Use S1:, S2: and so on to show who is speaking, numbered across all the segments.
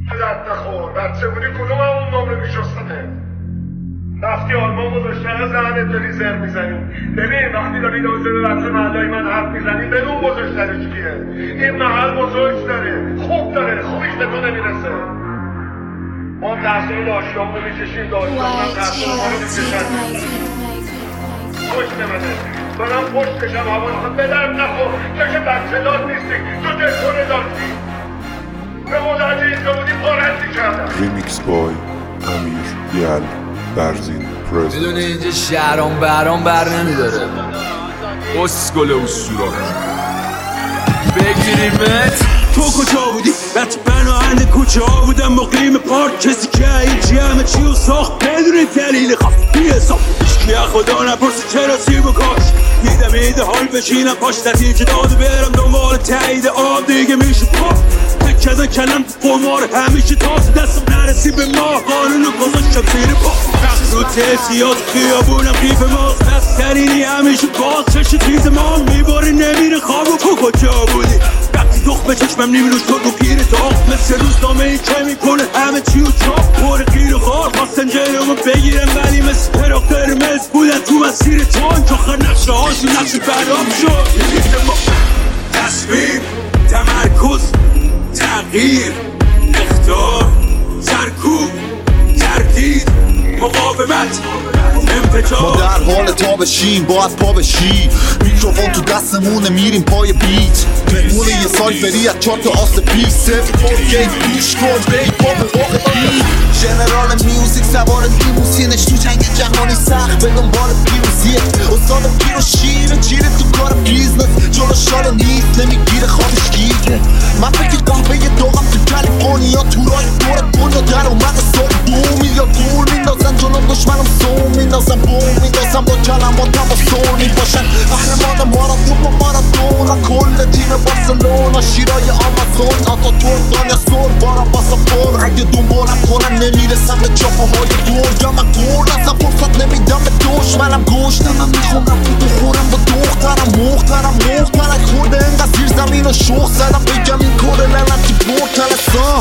S1: درد نخور بچه بودی کدوم همون نمره میشستنه رفتی آلمان گذاشتن زنت داری زر میزنی ببین وقتی داری دوزه به بچه محلای من حرف میزنی بدون گذاشتنش کیه این محل بزرگ داره خوب داره خوبیش به تو نمیرسه ما درسای داشتان رو میکشیم داشتان درسای ما رو میکشن خوش نمده برم خوش کشم حوالتون بدرم نخور تو که بچه داد نیستی تو دلکنه داشتی به مدرجه اینجا بودی پارندی کردم
S2: ریمیکس بای امیر یل برزین پرزنت
S3: میدونی اینجا شهرام برام بر نمیداره اسکل اسطورا بگیریمت
S4: تو کجا بودی؟ وقتی پناهنده کوچه ها بودم مقیم پارک کسی که اینجی همه چی رو ساخت بدون دلیل خواست بی حساب هیچکی از خدا نپرسی چرا سیب و کاش دیدم ایده حال بشینم پاش نتیجه داده برم دنبال تایید آب دیگه میشه پاپ تکده کنم تو قمار همیشه تاس دستم نرسی به ما قانونو گذاشتم زیر پا رو تحصیات خیابونم قیف ماست بسترینی همیشه باز چش تیز ما میباره نمیره خواب و تو کجا بودی؟ وقتی دخ به چشمم نمیروش تو رو پیر داغ مثل روزنامه ای که میکنه همه چی و چاپ پر گیر و خار خواستن جلومو بگیرم ولی مثل پراغ قرمز بودن تو مسیر تانک آخر نقشه هاشون نقش برام شد تصمیم تمرکز تغییر اختار سرکوب تردید مقاومت
S5: ما در حال تا بشیم باید پا بشی میکروفون تو دستمونه میریم پای بیت مهمون یه سایفری از 4 تا آس پیش صفر فور گیم گوش کن بی پاپ واقع بی ژنرال میوزیک سوار لیموزینش تو جنگ جهانی سخت به دنبال پیروزیه استاد پیر و شیره تو کار بیزنس جلو شالا نیست نمیگیره خوابش گیره من فکر قهوه داغم تو کالیفرنیا تورای دور دنیا در اومده سال 2 میلیارد دور میندازن جلو دشمنم سوم میندازن بوم میندازن با کلماتم با سونی باشن قهرمان ماراتون ماراتون کل تیم بارسلونا شیرای آمازون آتا تورگان یا سور بارم باسا پر اگه دنبالم کنم نمیرسم به چاپه های دور یا من گل ازم فرصت نمیدم به دشمنم گوش نمم میخونم تو خورم با دخترم مخترک خورده انقدر زیر زمین و شوخ زدم بگم این کره لعنتی برتر سا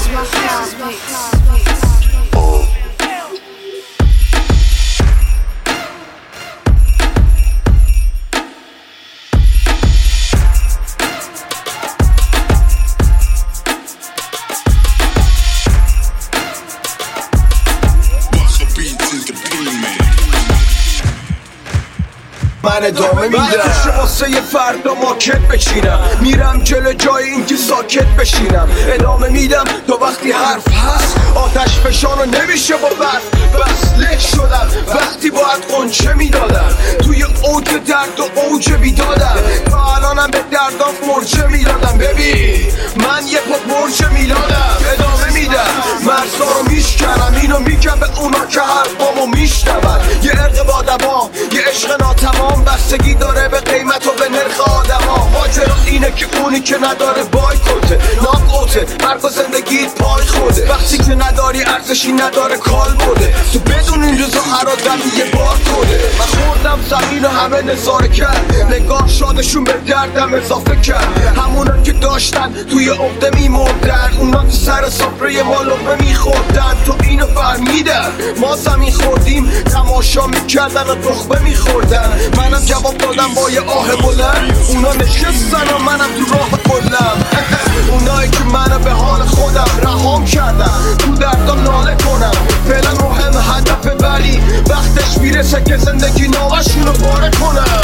S6: من ادامه میدم واسه یه فردا ماکت بچینم میرم جلو جای اینکه ساکت بشینم ادامه میدم تا وقتی حرف هست آتش فشانو نمیشه با برف بس له شدم وقتی باید قنچه میدادم توی اوج درد و اوج بیدادم تا الانم به دردام فرجه میدادم ببین من یه پا برج میلادم ادامه میدم مرزا رو میشکنم اینو میگم به اونا که حرفامو میشنون یه ارق بادمام یه عشق ناتمام بستگی داره به قیمت و به نرخ آدم ها ماجرا اینه که اونی که نداره بایکوته ناکوته مرگ و زندگیت پای خوده وقتی که نداری ارزشی نداره کال بوده تو بدون این روزا هر آدم یه بار کوده من خوردم زمین و همه نظاره کرد نگاه شادشون به دردم اضافه کرد همونا که داشتن توی عقده میمردن اونا تو سر سفره ما لقمه میخوردن تو اینو فهمیدن ما زمین خوردیم تماشا میکردن و تخمه میخوردن منم جواب دادم با یه آه بلند اونا نشستن و منم تو راه بلند اونایی که منو به حال خودم رهام کردن تو دردم ناله کنم فعلا مهم هدفه ولی وقتش میرسه که زندگی نامشونو پاره کنم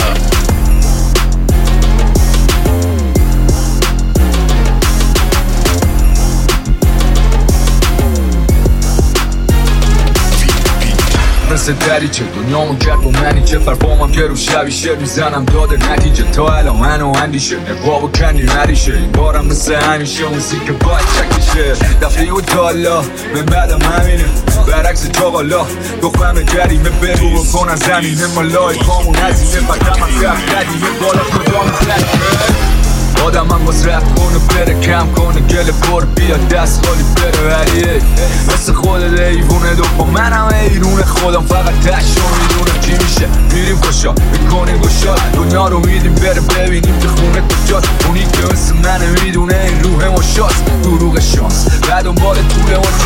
S3: مثل دریچه دنیامو کرد با منی چه فرفامم که رو شبیشه میزنم داده نتیجه تا الان منو اندیشه نقاب و کندی نریشه این بارم مثل همیشه موزیک باید چکشه دفعه و تالا من بعدم همینه برعکس جاقالا دخمم جریمه برو بکنن زمینه مالای پامون هزینه فقط من رفت قدیمه بالا کدام زنیمه آدم من باز رفت کنه بره کم کنه گل پر بیاد دست خالی بره ولی مثل خود دیوونه دو با منم ایرون خودم فقط تشو میدونم چی میشه میریم کشا میکنیم گشاد دنیا رو میدیم بره ببینیم که خونه کجاست اونی که مثل منه میدونه این روح ما شاست دروغ شانس بعد دنبال طول ما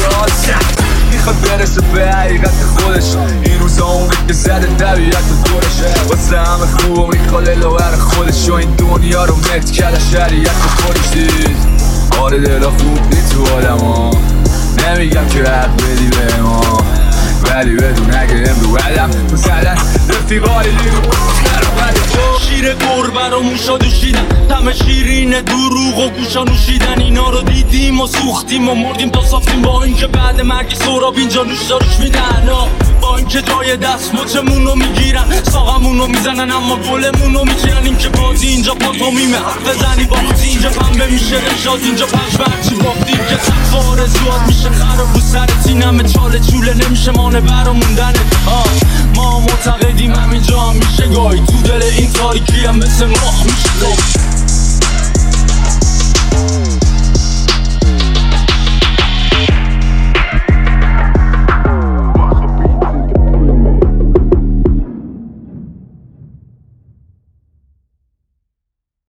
S3: برسه به حقیقت خودش. این روزا اونه که زده طبیعت دورش، واسه همه خوب و میخواله لور خودش، و این دنیا رو مهد کرده شریعت خودش دید. آره دلا خوب دید تو آدم ها، نمیگم که حق بدی به ما، ولی بدون اگه امرو علم تو زدن رفیقای لیرو
S4: شیر گربه رو موشا دوشیدن، تم شیرین دروغ و گوشا نوشیدن. اینا رو دیدیم و سوختیم و مردیم تا ساختیم، با اینکه بعد مرگ سراب اینجا نوش داروش میدن. با اینکه جای دست مچمون رو میگیرن، ساقمون رو میزنن اما گلمون رو میچینن. این که بازی اینجا پانتومیمه، حرف زنی باختی اینجا پنبه میشه رشاد، اینجا پنج برچی باختیم که سفاره زیاد میشه خراب رو سر سینمه، چاله چوله نمیشه مانه برا موندنه. ما معتقدیم همینجا هم میشه گاهی، تو دل این تاریکی هم مثل ماه میشه